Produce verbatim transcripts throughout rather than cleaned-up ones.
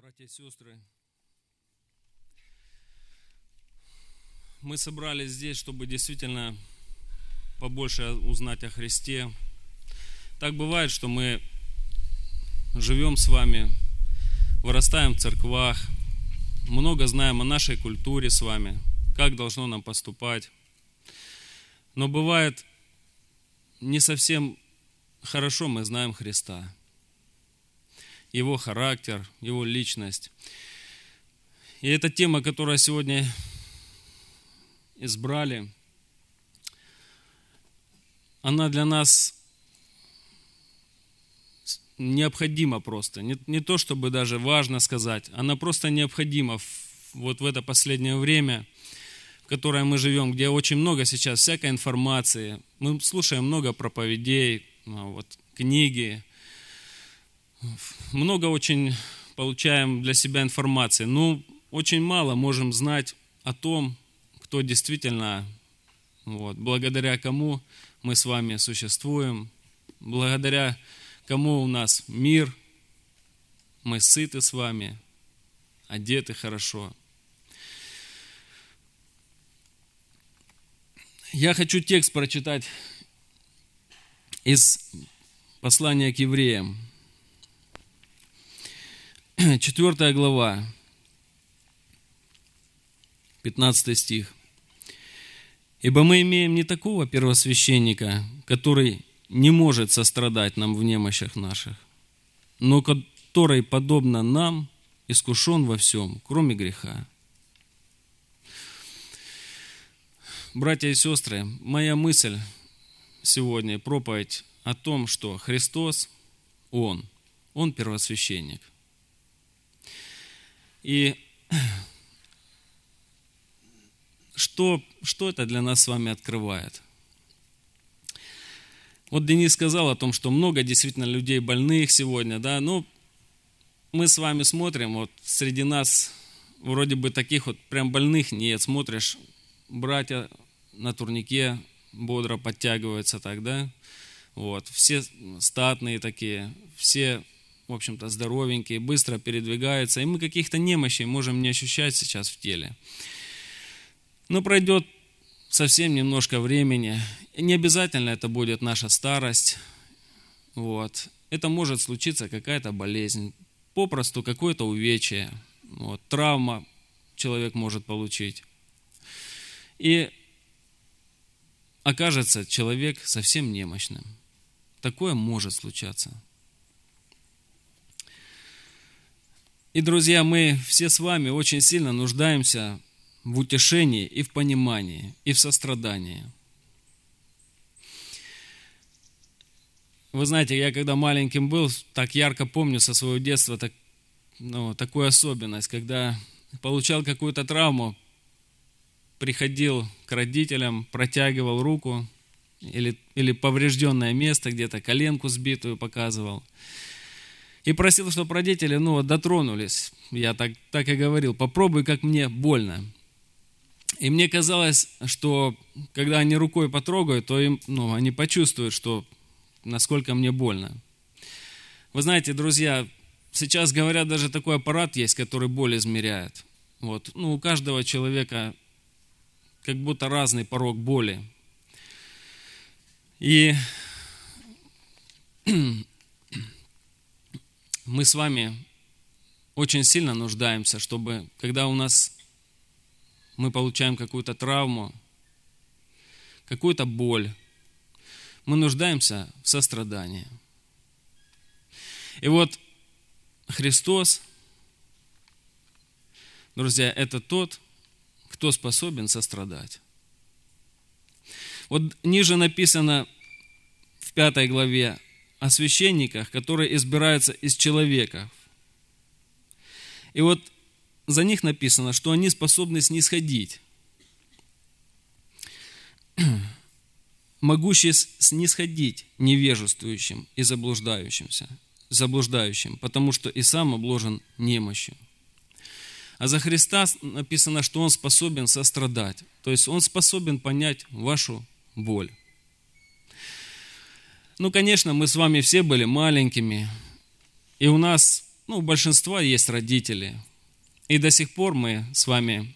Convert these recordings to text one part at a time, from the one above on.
Братья и сестры, мы собрались здесь, чтобы действительно побольше узнать о Христе. Так бывает, что мы живем с вами, вырастаем в церквах, много знаем о нашей культуре с вами, как должно нам поступать. Но бывает, не совсем хорошо мы знаем Христа, Его характер, Его личность. И эта тема, которую сегодня избрали, она для нас необходима просто. Не, не то, чтобы даже важно сказать, она просто необходима в, вот в это последнее время, в которое мы живем, где очень много сейчас всякой информации. Мы слушаем много проповедей, вот, книги, много очень получаем для себя информации, но очень мало можем знать о том, кто действительно, вот, благодаря кому мы с вами существуем, благодаря кому у нас мир, мы сыты с вами, одеты хорошо. Я хочу текст прочитать из послания к евреям. Четвертая глава, пятнадцатый стих. «Ибо мы имеем не такого первосвященника, который не может сострадать нам в немощах наших, но который, подобно нам, искушен во всем, кроме греха». Братья и сестры, моя мысль сегодня, проповедь о том, что Христос, Он, Он первосвященник. И что, что это для нас с вами открывает? Вот Денис сказал о том, что много действительно людей больных сегодня, да, но мы с вами смотрим, вот среди нас вроде бы таких вот прям больных нет, смотришь, братья на турнике бодро подтягиваются так, да, вот, все статные такие, все, в общем-то, здоровенькие, быстро передвигаются, и мы каких-то немощей можем не ощущать сейчас в теле. Но пройдет совсем немножко времени, и не обязательно это будет наша старость, вот. Это может случиться какая-то болезнь, попросту какое-то увечье, вот, травма человек может получить. И окажется человек совсем немощным. Такое может случаться. И, друзья, мы все с вами очень сильно нуждаемся в утешении и в понимании, и в сострадании. Вы знаете, я когда маленьким был, так ярко помню со своего детства так, ну, такую особенность, когда получал какую-то травму, приходил к родителям, протягивал руку, или, или поврежденное место, где-то коленку сбитую показывал, и просил, чтобы родители, ну, дотронулись. Я так, так и говорил, попробуй, как мне больно. И мне казалось, что когда они рукой потрогают, то им, ну, они почувствуют, что насколько мне больно. Вы знаете, друзья, сейчас говорят, даже такой аппарат есть, который боль измеряет. Вот. Ну, у каждого человека как будто разный порог боли. И мы с вами очень сильно нуждаемся, чтобы, когда у нас мы получаем какую-то травму, какую-то боль, мы нуждаемся в сострадании. И вот Христос, друзья, это тот, кто способен сострадать. Вот ниже написано в пятой главе о священниках, которые избираются из человека. И вот за них написано, что они способны снисходить, могущие снисходить невежествующим и заблуждающимся, заблуждающим, потому что и сам обложен немощью. А за Христа написано, что Он способен сострадать, то есть Он способен понять вашу боль. Ну, конечно, мы с вами все были маленькими, и у нас ну, у большинства есть родители. И до сих пор мы с вами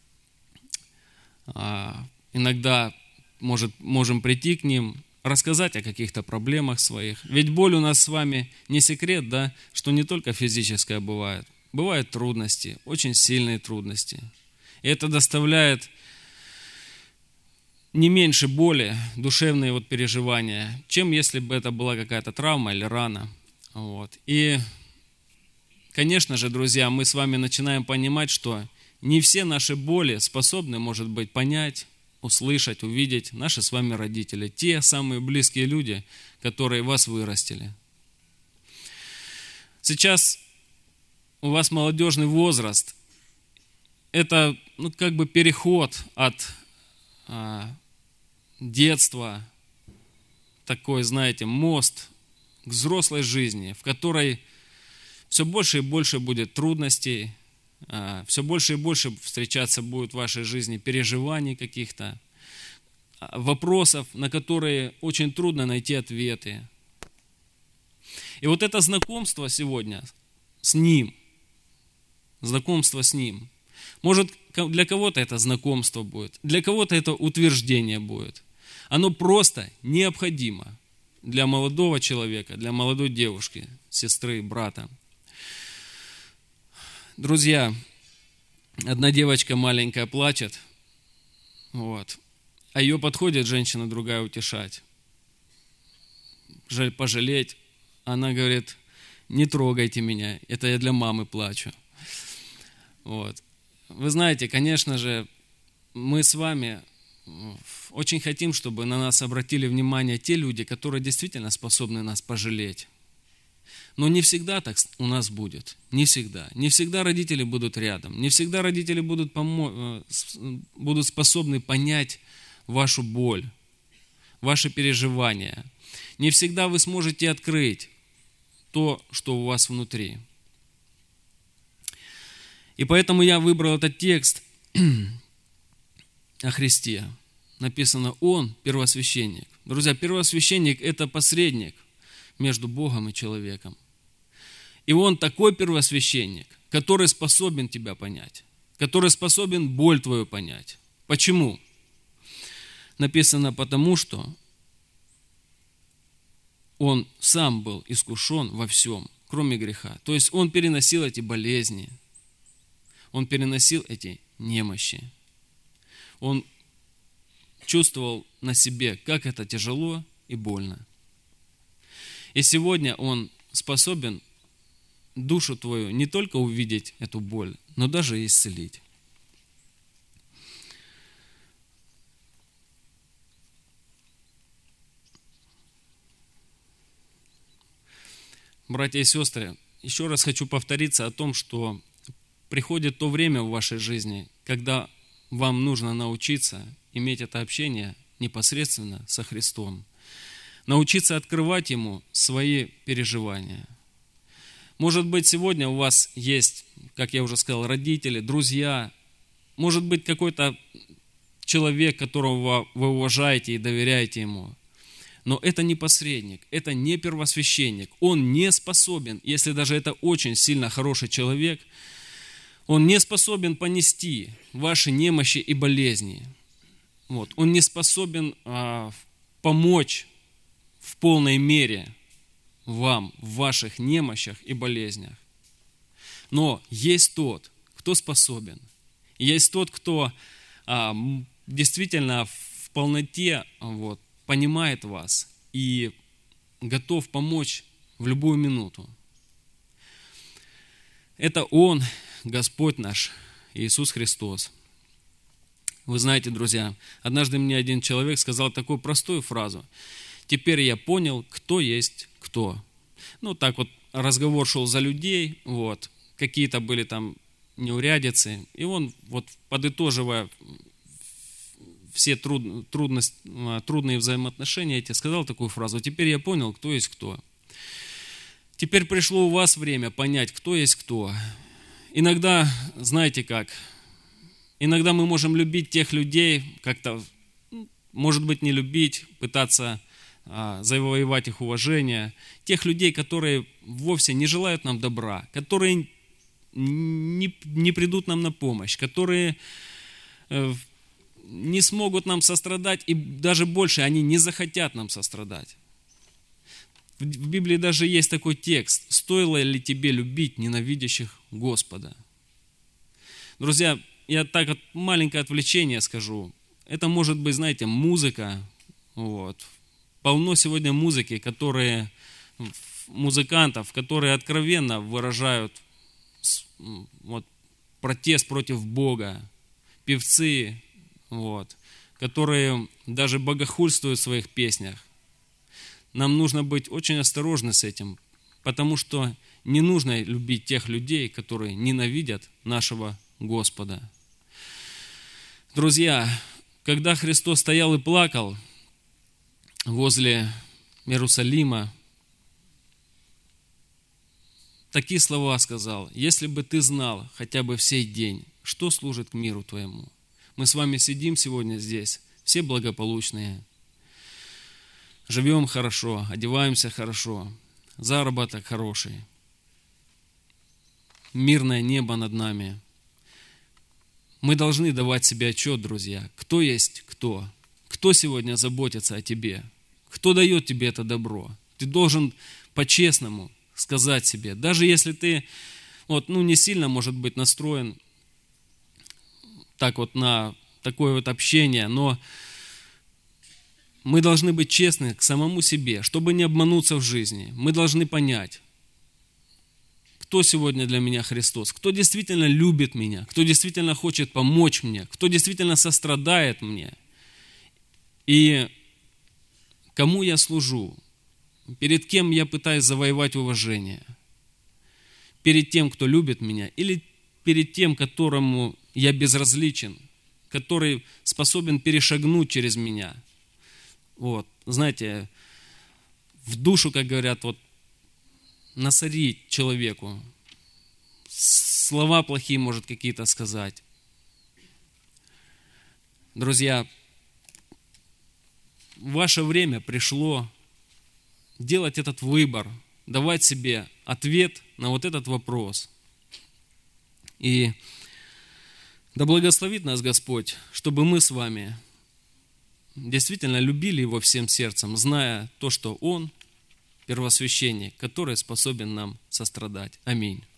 а, иногда может, можем прийти к ним, рассказать о каких-то проблемах своих. Ведь боль у нас с вами не секрет, да, что не только физическая бывает. Бывают трудности, очень сильные трудности. И это доставляет не меньше боли, душевные вот переживания, чем если бы это была какая-то травма или рана. Вот. И, конечно же, друзья, мы с вами начинаем понимать, что не все наши боли способны, может быть, понять, услышать, увидеть наши с вами родители, те самые близкие люди, которые вас вырастили. Сейчас у вас молодежный возраст. Это, ну, как бы переход от а, детства, такой, знаете, мост к взрослой жизни, в которой все больше и больше будет трудностей, а, все больше и больше встречаться будет в вашей жизни переживаний каких-то, вопросов, на которые очень трудно найти ответы. И вот это знакомство сегодня с Ним, знакомство с Ним, может, для кого-то это знакомство будет, для кого-то это утверждение будет. Оно просто необходимо для молодого человека, для молодой девушки, сестры, брата. Друзья, одна девочка маленькая плачет, вот, а ее подходит женщина другая утешать, жаль пожалеть. Она говорит: не трогайте меня, это я для мамы плачу. Вот. Вы знаете, конечно же, мы с вами очень хотим, чтобы на нас обратили внимание те люди, которые действительно способны нас пожалеть. Но не всегда так у нас будет. Не всегда. Не всегда родители будут рядом. Не всегда родители будут, помо... будут способны понять вашу боль, ваши переживания. Не всегда вы сможете открыть то, что у вас внутри. И поэтому я выбрал этот текст о Христе. Написано: Он первосвященник. Друзья, первосвященник – это посредник между Богом и человеком. И Он такой первосвященник, который способен тебя понять, который способен боль твою понять. Почему? Написано: потому что Он сам был искушен во всем, кроме греха. То есть Он переносил эти болезни, Он переносил эти немощи. Он чувствовал на себе, как это тяжело и больно. И сегодня Он способен душу твою не только увидеть эту боль, но даже и исцелить. Братья и сестры, еще раз хочу повториться о том, что приходит то время в вашей жизни, когда вам нужно научиться иметь это общение непосредственно со Христом, научиться открывать Ему свои переживания. Может быть, сегодня у вас есть, как я уже сказал, родители, друзья, может быть, какой-то человек, которого вы уважаете и доверяете Ему. Но это не посредник, это не первосвященник. Он не способен, если даже это очень сильно хороший человек, он не способен понести ваши немощи и болезни. Вот. Он не способен а, помочь в полной мере вам в ваших немощах и болезнях. Но есть тот, кто способен. Есть тот, кто а, действительно в полноте вот, понимает вас и готов помочь в любую минуту. Это Он, Господь наш, Иисус Христос. Вы знаете, друзья, однажды мне один человек сказал такую простую фразу: «Теперь я понял, кто есть кто». Ну, так вот, разговор шел за людей, вот, какие-то были там неурядицы, и он, вот, подытоживая все труд, трудность, трудные взаимоотношения эти, сказал такую фразу: «Теперь я понял, кто есть кто». Теперь пришло у вас время понять, кто есть кто. Иногда, знаете как, иногда мы можем любить тех людей, как-то, может быть, не любить, пытаться завоевать их уважение, тех людей, которые вовсе не желают нам добра, которые не, не придут нам на помощь, которые не смогут нам сострадать, и даже больше, они не захотят нам сострадать. В Библии даже есть такой текст: «Стоило ли тебе любить ненавидящих Господа?» Друзья, я так вот маленькое отвлечение скажу. Это может быть, знаете, музыка. Вот. Полно сегодня музыки, которые, музыкантов, которые откровенно выражают вот, протест против Бога. Певцы, вот, которые даже богохульствуют в своих песнях. Нам нужно быть очень осторожны с этим, потому что не нужно любить тех людей, которые ненавидят нашего Господа. Друзья, когда Христос стоял и плакал возле Иерусалима, такие слова сказал: «Если бы ты знал хотя бы в сей день, что служит к миру твоему». Мы с вами сидим сегодня здесь, все благополучные, живем хорошо, одеваемся хорошо, заработок хороший, мирное небо над нами. Мы должны давать себе отчет, друзья, кто есть кто, кто сегодня заботится о тебе, кто дает тебе это добро. Ты должен по-честному сказать себе, даже если ты вот, ну, не сильно, может быть, настроен так вот на такое вот общение, но мы должны быть честны к самому себе, чтобы не обмануться в жизни. Мы должны понять, кто сегодня для меня Христос, кто действительно любит меня, кто действительно хочет помочь мне, кто действительно сострадает мне, и кому я служу, перед кем я пытаюсь завоевать уважение, перед тем, кто любит меня, или перед тем, которому я безразличен, который способен перешагнуть через меня. Вот, знаете, в душу, как говорят, вот, насорить человеку, слова плохие может какие-то сказать. Друзья, ваше время пришло делать этот выбор, давать себе ответ на вот этот вопрос. И да благословит нас Господь, чтобы мы с вами действительно любили Его всем сердцем, зная то, что Он первосвященник, который способен нам сострадать. Аминь.